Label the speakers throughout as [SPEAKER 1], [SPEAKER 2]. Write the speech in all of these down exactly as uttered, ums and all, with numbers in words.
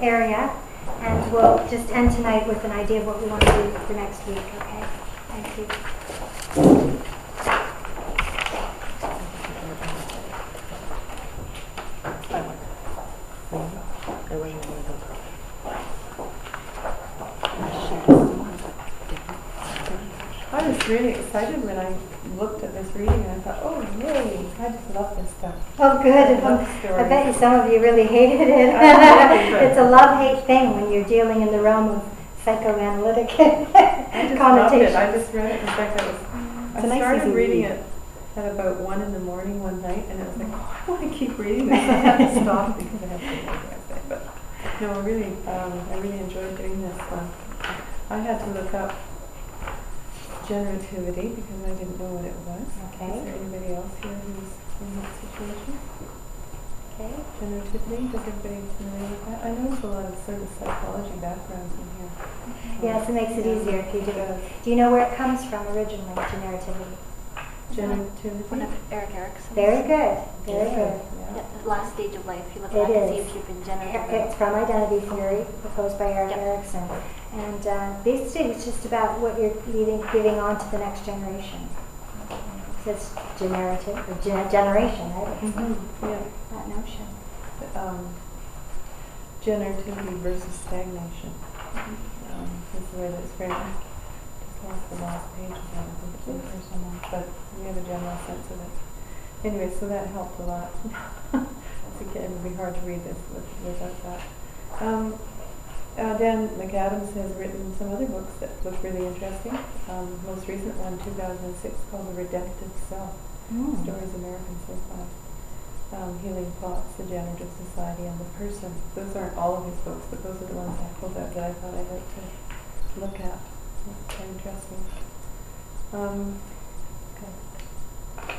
[SPEAKER 1] area, and we'll just end tonight with an idea of what we want to do for next week, okay? Thank you.
[SPEAKER 2] I was really excited when I looked at this reading and I thought, oh yay, I just love this stuff.
[SPEAKER 1] Oh good,
[SPEAKER 2] I,
[SPEAKER 1] um, I bet you some of you really hated it.
[SPEAKER 2] it
[SPEAKER 1] It's a love-hate thing when you're dealing in the realm of psychoanalytic
[SPEAKER 2] I
[SPEAKER 1] connotations.
[SPEAKER 2] I just read it. In fact, I was. I
[SPEAKER 1] nice
[SPEAKER 2] started
[SPEAKER 1] easy
[SPEAKER 2] reading
[SPEAKER 1] read.
[SPEAKER 2] it at about one in the morning one night, and it was like, oh, I want to keep reading this. I had to stop because I had to read it. But no, I really, um, I really enjoyed doing this one. I had to look up generativity because I didn't know what it was.
[SPEAKER 1] Okay.
[SPEAKER 2] Is there anybody else here who's in that situation?
[SPEAKER 1] Okay.
[SPEAKER 2] Generativity, does everybody familiar with that? I know there's a lot of sort of psychology backgrounds in here.
[SPEAKER 1] Yes, it makes it
[SPEAKER 2] Yeah.
[SPEAKER 1] easier if you do.
[SPEAKER 2] Does.
[SPEAKER 1] Do you know where it comes from originally, generativity?
[SPEAKER 2] Generativity?
[SPEAKER 3] One of Eric Erickson's.
[SPEAKER 1] Very good, very
[SPEAKER 2] Yeah.
[SPEAKER 1] good.
[SPEAKER 2] Yeah.
[SPEAKER 3] Yeah, the last stage of life. You look
[SPEAKER 1] It
[SPEAKER 3] back and see
[SPEAKER 1] is.
[SPEAKER 3] if you've been generative.
[SPEAKER 1] It's from Identity Theory, proposed by Eric
[SPEAKER 3] Yep.
[SPEAKER 1] Erickson. And uh, basically it's just about what you're leaving, giving on to the next generation. So it's generative, or gen generation, right? It's
[SPEAKER 2] Mm-hmm. Yeah.
[SPEAKER 1] that notion.
[SPEAKER 2] Um, generativity versus stagnation. Um, is the way that's framed. I just lost the last page of that. I think it's in here somewhere, but we have a general sense of it. Anyway, so that helped a lot. Again, it would be hard to read this with, without that. Um, uh, Dan McAdams has written some other books that look really interesting. Um, most recent one, two thousand six, called The Redemptive Self.
[SPEAKER 1] Mm.
[SPEAKER 2] Stories Americans Live By. Um, Healing Thoughts, The Generative Society, and The Person. Those aren't all of his books, but those are the ones I pulled out that I thought I'd like to look at. That's quite interesting. Um, okay.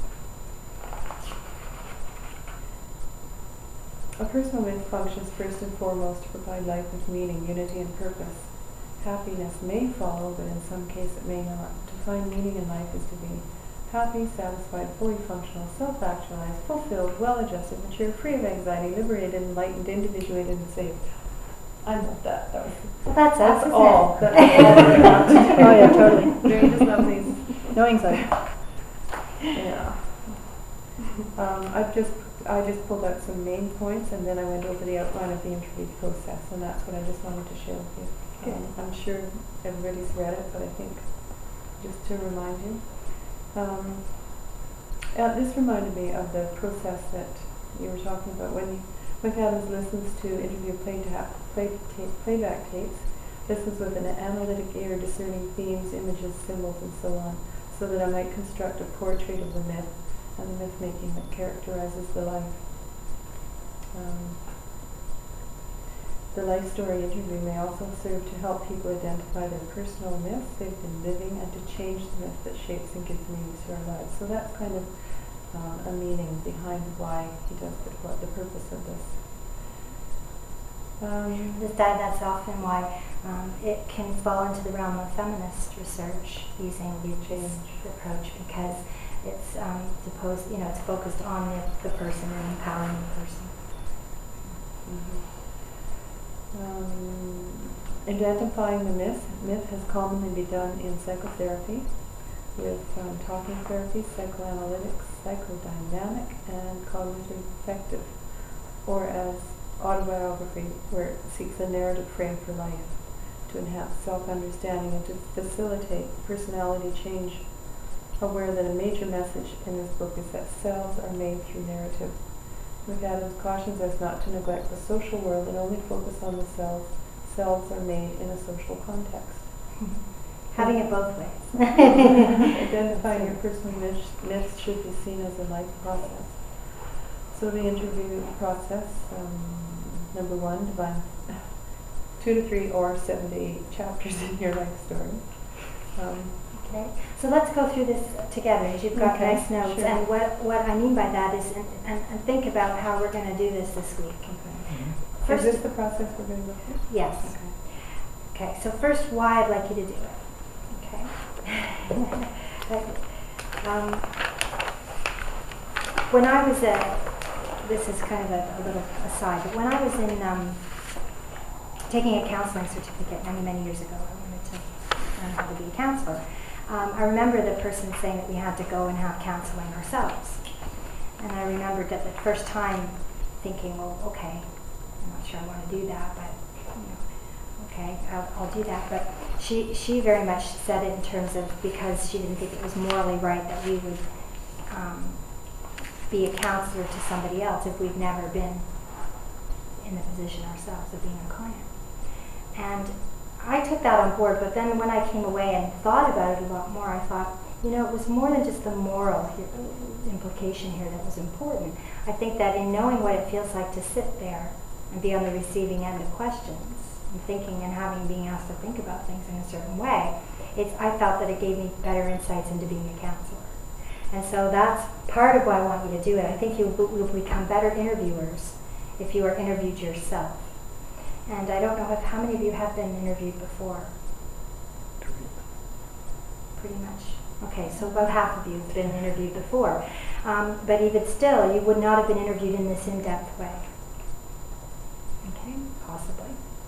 [SPEAKER 2] A personal myth functions first and foremost to provide life with meaning, unity, and purpose. Happiness may follow, but in some cases it may not. To find meaning in life is to be happy, satisfied, fully functional, self-actualized, fulfilled, well-adjusted, mature, free of anxiety, liberated, enlightened, individuated, and safe. I love that. That was
[SPEAKER 1] Well, that's us,
[SPEAKER 2] that's
[SPEAKER 1] isn't
[SPEAKER 2] all.
[SPEAKER 1] it?
[SPEAKER 2] That's all I want to do.
[SPEAKER 4] Oh yeah, totally.
[SPEAKER 2] Don't you just love these?
[SPEAKER 4] No anxiety.
[SPEAKER 2] Yeah. Um, I've just I just pulled out some main points, and then I went over the outline of the interview process, and that's what I just wanted to share with you. Um, I'm sure everybody's read it, but I think just to remind you. Um, uh, this reminded me of the process that you were talking about when McAdams listens to interview play ta play ta playback tapes, listens with an analytic ear, discerning themes, images, symbols, and so on, so that I might construct a portrait of the myth and the myth-making that characterizes the life. Um, the life story interview may also serve to help people identify their personal myths they've been living and to change the myth that shapes and gives meaning to our lives. So that's kind of um, a meaning behind why he does it, what the purpose of this. Um,
[SPEAKER 1] That, that's often why um, it can fall into the realm of feminist research using this approach, because it's um, supposed, you know, it's focused on the, the person and empowering the person.
[SPEAKER 2] mm-hmm. um, identifying the myth, myth has commonly been done in psychotherapy with um, talking therapy, psychoanalytics, psychodynamic, and cognitive affective, or as autobiography, where it seeks a narrative frame for life to enhance self-understanding and to facilitate personality change. Aware that a major message in this book is that selves are made through narrative. McAdams cautions us not to neglect the social world and only focus on the selves. Selves are made in a social context.
[SPEAKER 1] Having it both ways.
[SPEAKER 2] Identifying your personal myths, myths should be seen as a life process. So the interview process, um, number one, divine two to three or seven to eight chapters in your life story. Um,
[SPEAKER 1] Okay, so let's go through this together, as you've got
[SPEAKER 2] Okay,
[SPEAKER 1] nice notes.
[SPEAKER 2] sure.
[SPEAKER 1] And what, what I mean by that is, and, and, and think about how we're going to do this this week.
[SPEAKER 2] Mm-hmm.
[SPEAKER 1] First,
[SPEAKER 2] is this the process we're going to look at?
[SPEAKER 1] yes.
[SPEAKER 2] Okay.
[SPEAKER 1] Okay, so first, why I'd like you to do it. Okay. um, when I was a, this is kind of a, a little aside, but when I was in um, taking a counseling certificate many, many years ago. I wanted to learn how to be a counselor. Um, I remember the person saying that we had to go and have counseling ourselves. And I remembered that the first time thinking, well, okay, I'm not sure I want to do that, but you know, okay, I'll, I'll do that. But she, she very much said it in terms of because she didn't think it was morally right that we would um, be a counselor to somebody else if we've never been in the position ourselves of being a client. And I took that on board, but then when I came away and thought about it a lot more, I thought, you know, it was more than just the moral here, implication here that was important. I think that in knowing what it feels like to sit there and be on the receiving end of questions and thinking and having being asked to think about things in a certain way, it's, I felt that it gave me better insights into being a counselor. And so that's part of why I want you to do it. I think you will become better interviewers if you are interviewed yourself. And I don't know if how many of you have been interviewed before? Pretty much. Okay, so about half of you have been interviewed before. Um, but even still, you would not have been interviewed in this in-depth way. Okay, possibly.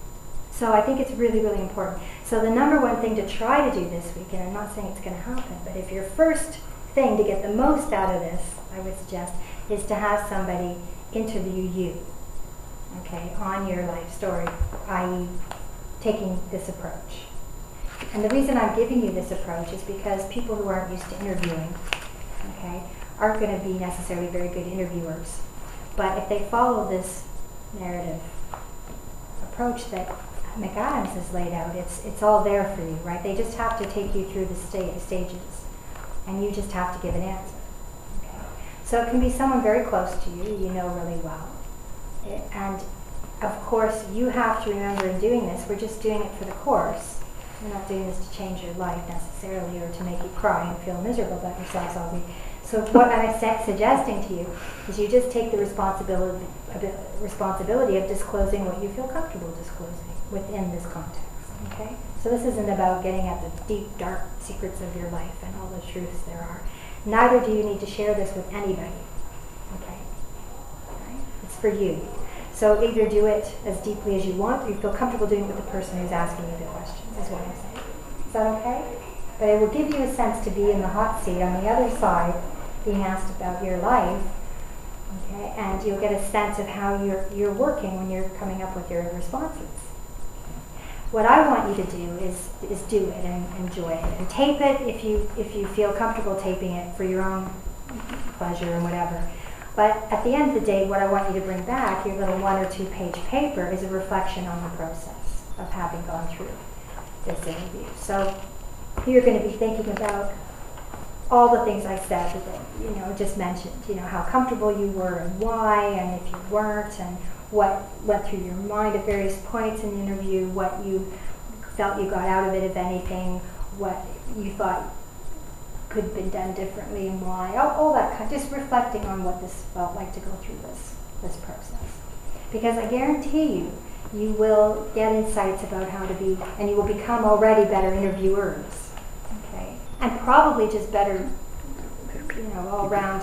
[SPEAKER 1] So I think it's really, really important. So the number one thing to try to do this week, and I'm not saying it's going to happen, but if your first thing to get the most out of this, I would suggest, is to have somebody interview you. Okay, on your life story, that is taking this approach. And the reason I'm giving you this approach is because people who aren't used to interviewing, okay, aren't going to be necessarily very good interviewers. But if they follow this narrative approach that McAdams has laid out, it's it's all there for you, right? They just have to take you through the sta- stages, and you just have to give an answer. Okay? So it can be someone very close to you, you know really well. And of course, you have to remember in doing this, we're just doing it for the course. We're not doing this to change your life necessarily or to make you cry and feel miserable about yourselves all week. So what I'm suggesting to you is you just take the responsibility, responsibility of disclosing what you feel comfortable disclosing within this context. Okay? So this isn't about getting at the deep, dark secrets of your life and all the truths there are. Neither do you need to share this with anybody. Okay? It's for you. So either do it as deeply as you want, or you feel comfortable doing it with the person who's asking you the questions, is what I'm saying. Is that okay? But it will give you a sense to be in the hot seat on the other side, being asked about your life, okay? And you'll get a sense of how you're you're working when you're coming up with your responses. What I want you to do is is do it and enjoy it, and tape it if you if you feel comfortable taping it for your own pleasure and whatever. But at the end of the day, what I want you to bring back, your little one or two page paper, is a reflection on the process of having gone through this interview. So you're going to be thinking about all the things I said that, you know, just mentioned, you know, how comfortable you were and why, and if you weren't, and what went through your mind at various points in the interview, what you felt you got out of it, if anything, what you thought could have been done differently and why, all, all that kind, just reflecting on what this felt like to go through this this process. Because I guarantee you, you will get insights about how to be, and you will become already better interviewers, okay? And probably just better, you know, all-round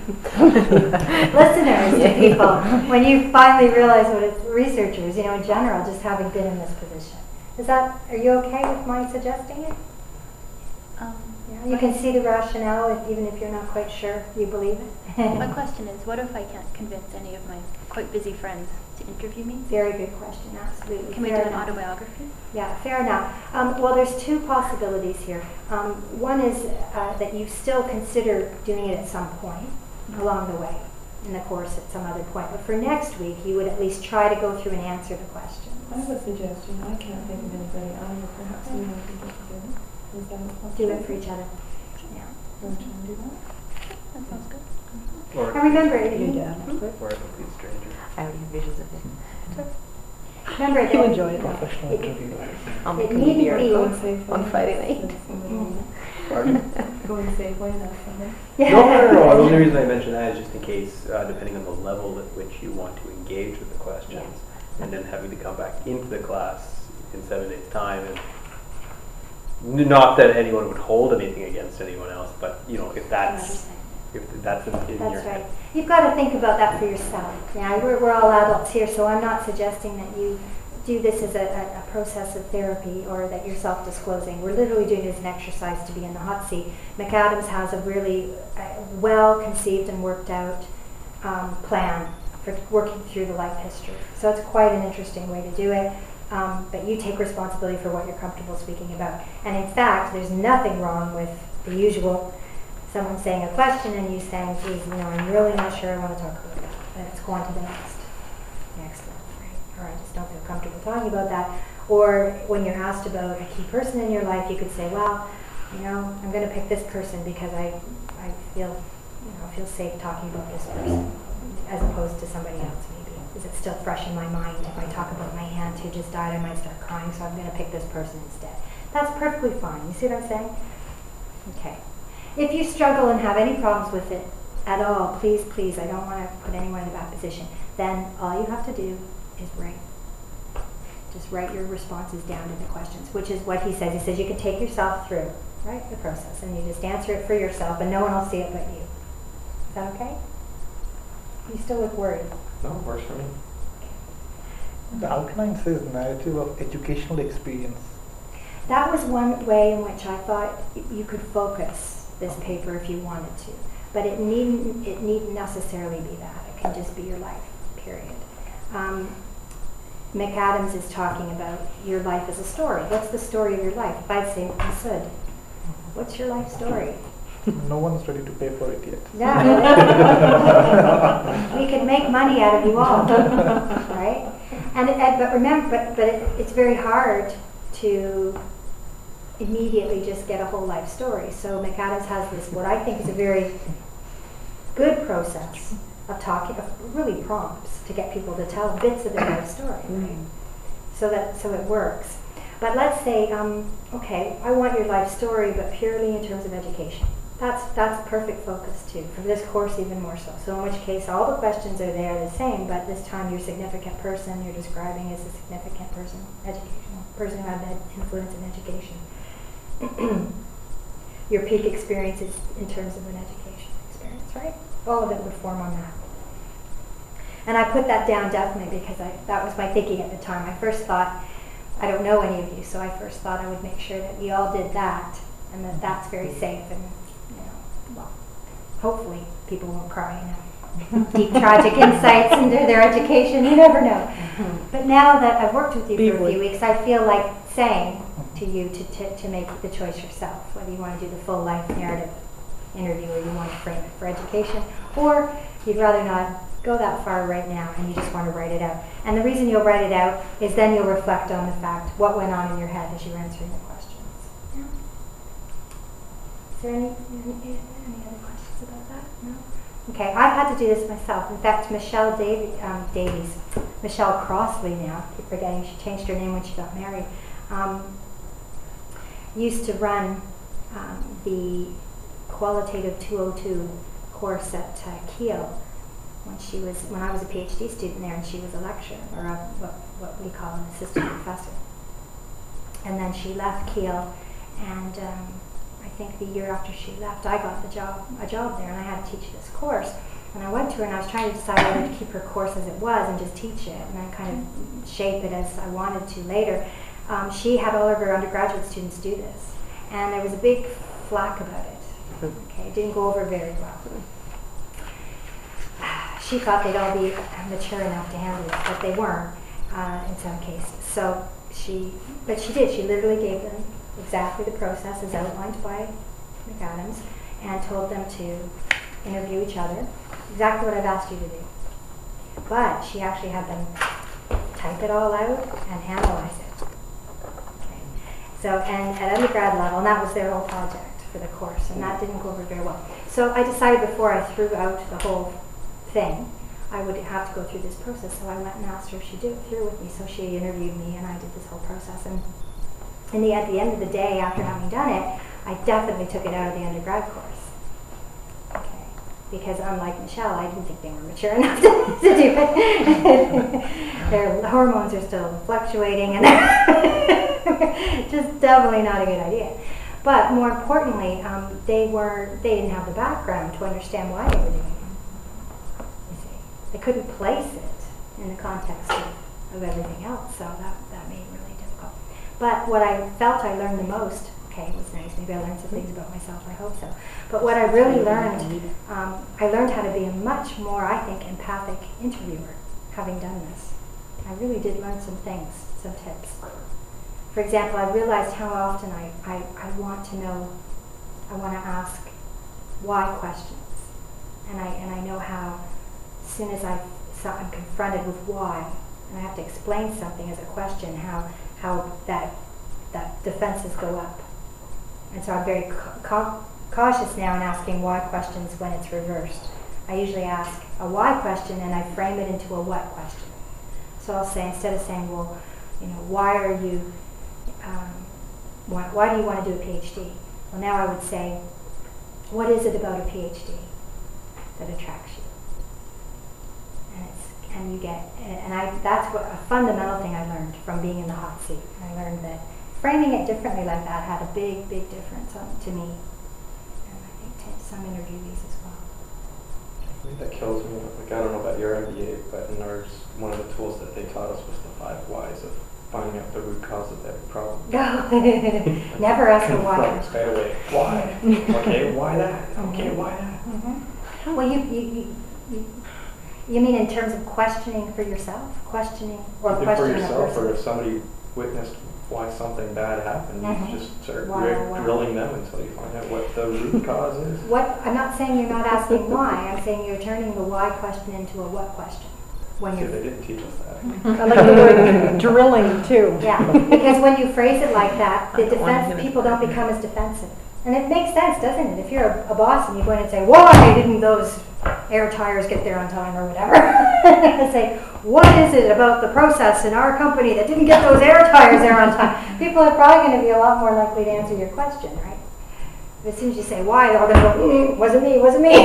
[SPEAKER 1] listeners to people when you finally realize what it's, researchers, you know, in general, just having been in this position. Is that, are you okay with my suggesting it?
[SPEAKER 3] Um,
[SPEAKER 1] Yeah, you can see the rationale, if, even if you're not quite sure you believe it.
[SPEAKER 3] My question is, what if I can't convince any of my quite busy friends to interview me?
[SPEAKER 1] Very good question, absolutely.
[SPEAKER 3] Can we do
[SPEAKER 1] Fair
[SPEAKER 3] an
[SPEAKER 1] enough.
[SPEAKER 3] autobiography?
[SPEAKER 1] Yeah, fair enough. Um, well, there's two possibilities here. Um, one is uh, that you still consider doing it at some point along the way, in the course at some other point. But for next week, you would at least try to go through and answer the questions.
[SPEAKER 2] I have a suggestion. I can't think of anybody either. Perhaps you know people to do it. Is that possible?
[SPEAKER 1] Do it for each other. Yeah.
[SPEAKER 2] Want to try and do that?
[SPEAKER 3] That sounds good.
[SPEAKER 4] Or
[SPEAKER 1] And remember, it,
[SPEAKER 2] Your
[SPEAKER 1] you-
[SPEAKER 2] dad, actually.
[SPEAKER 4] or a complete stranger.
[SPEAKER 5] I already have visions of it.
[SPEAKER 1] remember
[SPEAKER 2] He'll
[SPEAKER 1] that
[SPEAKER 2] enjoy it.
[SPEAKER 4] Professional
[SPEAKER 1] it-
[SPEAKER 4] interview.
[SPEAKER 5] I'll make
[SPEAKER 1] It
[SPEAKER 5] a
[SPEAKER 1] needn't
[SPEAKER 5] meteor
[SPEAKER 1] be-
[SPEAKER 2] Go and save
[SPEAKER 5] on Friday night.
[SPEAKER 1] Mm.
[SPEAKER 4] Pardon?
[SPEAKER 2] Go and save way that Sunday.
[SPEAKER 1] Yeah.
[SPEAKER 4] No, no, no, no. The only reason I mention that is just in case, uh, depending on the level at which you want to engage with the questions, and then having to come back into the class in seven days' time. And n- not that anyone would hold anything against anyone else, but you know, if that's if that's in, in your
[SPEAKER 1] That's right.
[SPEAKER 4] head.
[SPEAKER 1] You've got to think about that for yourself. Yeah, we're, we're all adults here, so I'm not suggesting that you do this as a, a, a process of therapy or that you're self-disclosing. We're literally doing it as an exercise to be in the hot seat. McAdams has a really uh, well-conceived and worked out um, plan for working through the life history. So it's quite an interesting way to do it. Um, but you take responsibility for what you're comfortable speaking about. And in fact, there's nothing wrong with the usual someone saying a question and you saying, geez, you know, I'm really not sure I want to talk about that. Let's go on to the next. Next one, right? Or I just don't feel comfortable talking about that. Or when you're asked about a key person in your life, you could say, well, you know, I'm going to pick this person because I, I feel, you know, feel safe talking about this person as opposed to somebody else maybe. Is it still fresh in my mind? If I talk about my aunt who just died, I might start crying, so I'm going to pick this person instead. That's perfectly fine. You see what I'm saying? Okay. If you struggle and have any problems with it at all, please, please, I don't want to put anyone in a bad position, then all you have to do is write. Just write your responses down to the questions, which is what he says. He says you can take yourself through, right, the process, and you just answer it for yourself, and no one will see it but you. Is that okay? You still look worried.
[SPEAKER 5] No, works for me.
[SPEAKER 6] The outline says narrative of educational experience.
[SPEAKER 1] That was one way in which I thought you could focus this paper if you wanted to. But it needn't, it needn't necessarily be that. It can just be your life, period. Um, McAdams is talking about your life as a story. What's the story of your life? If I'd say Masud, what's your life story?
[SPEAKER 6] No one's ready to pay for it yet.
[SPEAKER 1] Yeah, we could make money out of you all, right? And, and but remember, but, but it, it's very hard to immediately just get a whole life story. So McAdams has this, what I think is a very good process of talking, of really prompts to get people to tell bits of their life story, right? So that so it works. But let's say, um, okay, I want your life story, but purely in terms of education. That's that's perfect focus too, for this course even more so. So in which case all the questions are there the same, but this time your significant person you're describing is a significant person, educational person who had that influence in education. Your peak experience is in terms of an education experience, right? All of it would form on that. And I put that down definitely because I, that was my thinking at the time. I first thought, I don't know any of you, so I first thought I would make sure that we all did that and that that's very safe and well, hopefully people won't cry, you know. Deep tragic insights into their education, you never know. But now that I've worked with you for a few weeks, I feel like saying to you to, to, to make the choice yourself, whether you want to do the full life narrative interview or you want to frame it for education, or you'd rather not go that far right now and you just want to write it out. And the reason you'll write it out is then you'll reflect on the fact, what went on in your head as you were answering the questions. Yeah. Is there any, any, any other questions about that? No? Okay, I've had to do this myself. In fact, Michelle Dav- um, Davies, Michelle Crossley now, I keep forgetting, she changed her name when she got married, um, used to run um, the Qualitative two oh two course at uh, Keele when she was, when I was a PhD student there and she was a lecturer, or a, what, what we call an assistant professor. And then she left Keele, and um, I think the year after she left, I got the job, a job there, and I had to teach this course. And I went to her and I was trying to decide whether to keep her course as it was and just teach it, and then kind of shape it as I wanted to later. Um, she had all of her undergraduate students do this, and there was a big flack about it. Okay, it didn't go over very well. She thought they'd all be mature enough to handle it, but they weren't uh, in some cases. So she, but she did. She literally gave them exactly the process as outlined by McAdams, and told them to interview each other, exactly what I've asked you to do. But she actually had them type it all out and analyze it. Okay. So, and at undergrad level, and that was their whole project for the course, and that didn't go over very well. So I decided before I threw out the whole thing, I would have to go through this process. So I went and asked her if she'd do it through with me. So she interviewed me, and I did this whole process. And in the, at the end of the day, after having done it, I definitely took it out of the undergrad course. Okay, because unlike Michelle, I didn't think they were mature enough to, to do it. Their hormones are still fluctuating, and just definitely not a good idea. But more importantly, um, they were they didn't have the background to understand why they were doing it. You see, they couldn't place it in the context of, of everything else, so that, that made it really difficult. But what I felt I learned the most, okay, it was nice, maybe I learned some things about myself, I hope so. But what I really learned, um, I learned how to be a much more, I think, empathic interviewer, having done this. I really did learn some things, some tips. For example, I realized how often I, I, I want to know, I want to ask why questions. And I, and I know how, as soon as I, so I'm confronted with why, and I have to explain something as a question, how, how that, that defenses go up. And so I'm very ca cautious now in asking why questions when it's reversed. I usually ask a why question and I frame it into a what question. So I'll say, instead of saying, well, you know, why are you, um, why, why do you want to do a PhD? Well, now I would say, what is it about a PhD that attracts you? And it's, and you get, and I, that's what a fundamental thing I learned from being in the hot seat. I learned that framing it differently like that had a big, big difference on, to me, and I think to some interviewees as well.
[SPEAKER 5] I think that kills me. Like, I don't know about your M B A, but in ours, one of the tools that they taught us was the five whys of finding out the root cause of every problem.
[SPEAKER 1] Never ask a why.
[SPEAKER 5] Right, straight away. Why? Okay, why that? Okay, why that?
[SPEAKER 1] Mm-hmm. Well, you, you, you, you, you mean in terms of questioning for yourself? Questioning or
[SPEAKER 5] Either
[SPEAKER 1] questioning
[SPEAKER 5] for yourself,
[SPEAKER 1] a person?
[SPEAKER 5] or if somebody witnessed why something bad happened,
[SPEAKER 1] Mm-hmm.
[SPEAKER 5] you just start
[SPEAKER 1] Why,
[SPEAKER 5] ri-
[SPEAKER 1] why?
[SPEAKER 5] drilling them until you find out what the root cause is.
[SPEAKER 1] What, I'm not saying you're not asking why, I'm saying you're turning the why question into a what question. When
[SPEAKER 5] See,
[SPEAKER 1] you're
[SPEAKER 5] they didn't teach us that.
[SPEAKER 2] I like the word drilling too.
[SPEAKER 1] Yeah, because when you phrase it like that, the defense, people don't become as defensive. And it makes sense, doesn't it? If you're a, a boss and you go in and say, why didn't those air tires get there on time or whatever? Say, what is it about the process in our company that didn't get those air tires there on time? People are probably going to be a lot more likely to answer your question, right? But as soon as you say why, they're all going to go, mm, wasn't me, wasn't me.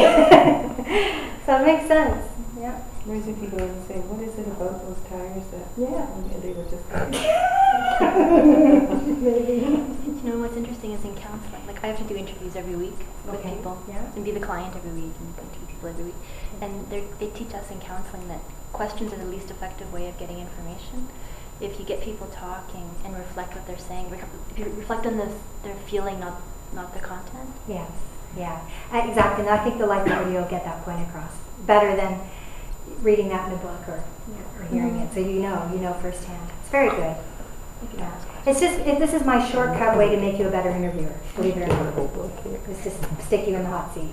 [SPEAKER 1] So it makes sense, yeah.
[SPEAKER 2] Whereas if you go and say, what is it about those tires that,
[SPEAKER 1] Yeah.
[SPEAKER 2] and they were just
[SPEAKER 1] Maybe.
[SPEAKER 3] You know, what's interesting is in counseling, like I have to do interviews every week with
[SPEAKER 1] Okay,
[SPEAKER 3] people
[SPEAKER 1] yeah.
[SPEAKER 3] and be the client every week and interview people every week. And they're- they teach us in counseling that questions are the least effective way of getting information. If you get people talking and reflect what they're saying, rec- if you reflect on this, their feeling, not not the content.
[SPEAKER 1] Yes, yeah, Uh, exactly. And I think the likelihood you'll get that point across better than reading that in a book or, or hearing it. So you know, you know firsthand. It's very good. Yeah. It's just, it, this is my shortcut way to make you a better interviewer, believe it or not. It's just stick you in the hot seat.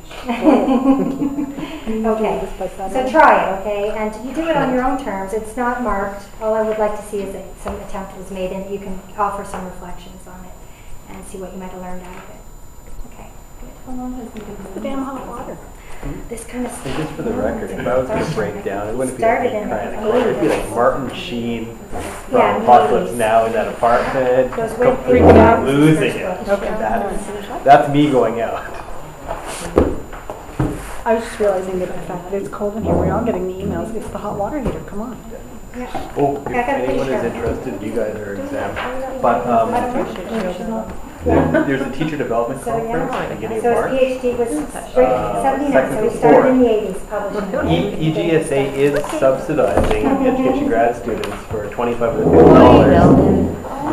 [SPEAKER 1] Okay, so try it, okay? And you do it on your own terms. It's not marked. All I would like to see is that some attempt was made and you can offer some reflections on it and see what you might have learned out of it. Okay, good.
[SPEAKER 2] How long has it been?
[SPEAKER 1] The damn hot water. This kind of
[SPEAKER 4] And just for the record, if I was going to break down, it wouldn't be like
[SPEAKER 1] Started
[SPEAKER 4] me
[SPEAKER 1] in
[SPEAKER 4] crying.
[SPEAKER 1] the
[SPEAKER 4] It'd be like Martin Sheen
[SPEAKER 1] Yeah,
[SPEAKER 4] from Apocalypse
[SPEAKER 1] movies.
[SPEAKER 4] Now in that apartment,
[SPEAKER 1] Goes way
[SPEAKER 4] completely
[SPEAKER 1] freaking out.
[SPEAKER 4] losing it.
[SPEAKER 1] Okay.
[SPEAKER 4] That is, that's me going out.
[SPEAKER 7] I was just realizing that the fact that it's cold in here, we're all getting the emails, it's the hot water heater, come on.
[SPEAKER 1] Yeah.
[SPEAKER 4] Oh, if
[SPEAKER 1] I got a
[SPEAKER 4] anyone is
[SPEAKER 1] picture.
[SPEAKER 4] interested, you guys are exempt. But um, there- there's a teacher development
[SPEAKER 1] So, yeah.
[SPEAKER 4] conference beginning of
[SPEAKER 1] So
[SPEAKER 4] March.
[SPEAKER 1] his PhD was
[SPEAKER 4] Uh,
[SPEAKER 1] seventy-nine,
[SPEAKER 4] second
[SPEAKER 1] so he
[SPEAKER 4] to
[SPEAKER 1] started
[SPEAKER 4] fourth.
[SPEAKER 1] in the eighties publishing.
[SPEAKER 4] E- EGSA is subsidizing education grad students for twenty-five to fifty dollars.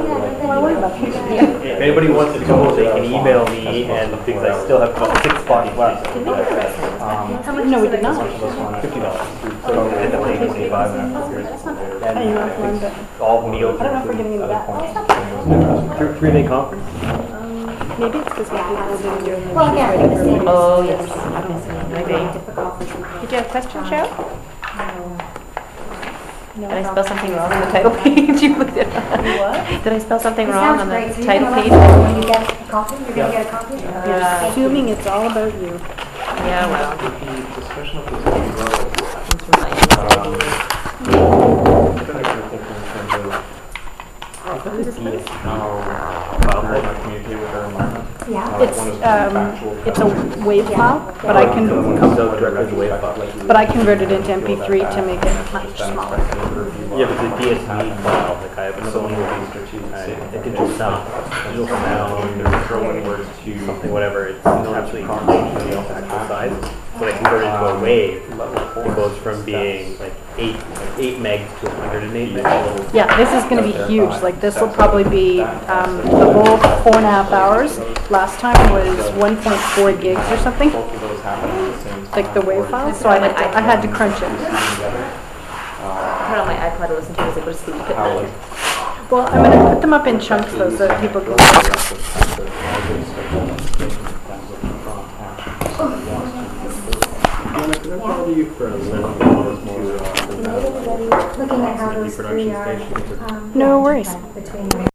[SPEAKER 4] If anybody wants to go, they can email me, and because I still have about six spots left.
[SPEAKER 7] Um, No, we did not.
[SPEAKER 4] Fifty dollars. So I end up paying twenty-five.
[SPEAKER 7] I know, I've learned
[SPEAKER 4] And
[SPEAKER 7] that.
[SPEAKER 4] all meals.
[SPEAKER 7] I don't know if we're getting into that.
[SPEAKER 4] Three- Three-day conference.
[SPEAKER 7] Maybe it's because when people didn't do it.
[SPEAKER 1] Well, again, I understand.
[SPEAKER 8] Oh, yes.
[SPEAKER 7] I don't know.
[SPEAKER 1] It's very difficult for some people.
[SPEAKER 8] Did you have a question, Cheryl?
[SPEAKER 7] No
[SPEAKER 8] Did I spell
[SPEAKER 7] problem.
[SPEAKER 8] something wrong on the title page? You looked at
[SPEAKER 7] What?
[SPEAKER 8] Did I spell something
[SPEAKER 1] It
[SPEAKER 8] wrong
[SPEAKER 1] sounds
[SPEAKER 8] on
[SPEAKER 1] great.
[SPEAKER 8] the
[SPEAKER 1] So you're
[SPEAKER 8] title
[SPEAKER 1] gonna
[SPEAKER 8] page?
[SPEAKER 1] let me know when you get a copy, you're gonna get a copy?
[SPEAKER 8] Yeah.
[SPEAKER 7] Assuming it's all about you.
[SPEAKER 8] Yeah, well.
[SPEAKER 5] The discussion of this is growing.
[SPEAKER 8] It's right.
[SPEAKER 5] Um, I'm thinking in terms of how wildlife might communicate with our environment.
[SPEAKER 1] Yeah.
[SPEAKER 5] Uh,
[SPEAKER 7] It's,
[SPEAKER 5] one is
[SPEAKER 7] um,
[SPEAKER 5] factual
[SPEAKER 7] it's a
[SPEAKER 5] facts.
[SPEAKER 7] wave file, but I can,
[SPEAKER 4] Comes out directly as a wave file.
[SPEAKER 7] but I converted it into M P three to make it much
[SPEAKER 5] Just then
[SPEAKER 7] smaller.
[SPEAKER 5] expecting a review
[SPEAKER 4] Yeah,
[SPEAKER 5] on-
[SPEAKER 4] but the D S M file, like I have
[SPEAKER 5] And
[SPEAKER 4] so
[SPEAKER 5] some
[SPEAKER 4] many
[SPEAKER 5] of
[SPEAKER 4] of
[SPEAKER 5] these
[SPEAKER 4] these,
[SPEAKER 5] strategic
[SPEAKER 4] I-
[SPEAKER 5] statements.
[SPEAKER 4] it can just sound, digital sound,
[SPEAKER 5] They're throwing words to
[SPEAKER 4] something, whatever, it's
[SPEAKER 5] in order to
[SPEAKER 4] actually
[SPEAKER 5] comprehend
[SPEAKER 4] the
[SPEAKER 5] the
[SPEAKER 4] actual size.
[SPEAKER 5] actual
[SPEAKER 4] when I convert it into a
[SPEAKER 5] Um,
[SPEAKER 4] wave,
[SPEAKER 5] Level four.
[SPEAKER 4] it goes from being like eight, like eight megs to one hundred eight megs.
[SPEAKER 7] Yeah, this is gonna be huge, like this will probably be, um, the whole four and a half hours. Last time was one point four gigs or something,
[SPEAKER 5] Both of those happen at the same time.
[SPEAKER 7] like the wave
[SPEAKER 5] or
[SPEAKER 7] file,
[SPEAKER 5] you
[SPEAKER 7] so I had to, I had to
[SPEAKER 5] can
[SPEAKER 7] crunch it.
[SPEAKER 5] together.
[SPEAKER 8] I
[SPEAKER 5] Uh,
[SPEAKER 8] put it on my iPod to listen to music, but it's sleep.
[SPEAKER 5] how like
[SPEAKER 7] Well, I'm gonna put them up in chunks though, so that people can.
[SPEAKER 1] Looking at how those three are, um,
[SPEAKER 7] No worries.
[SPEAKER 1] between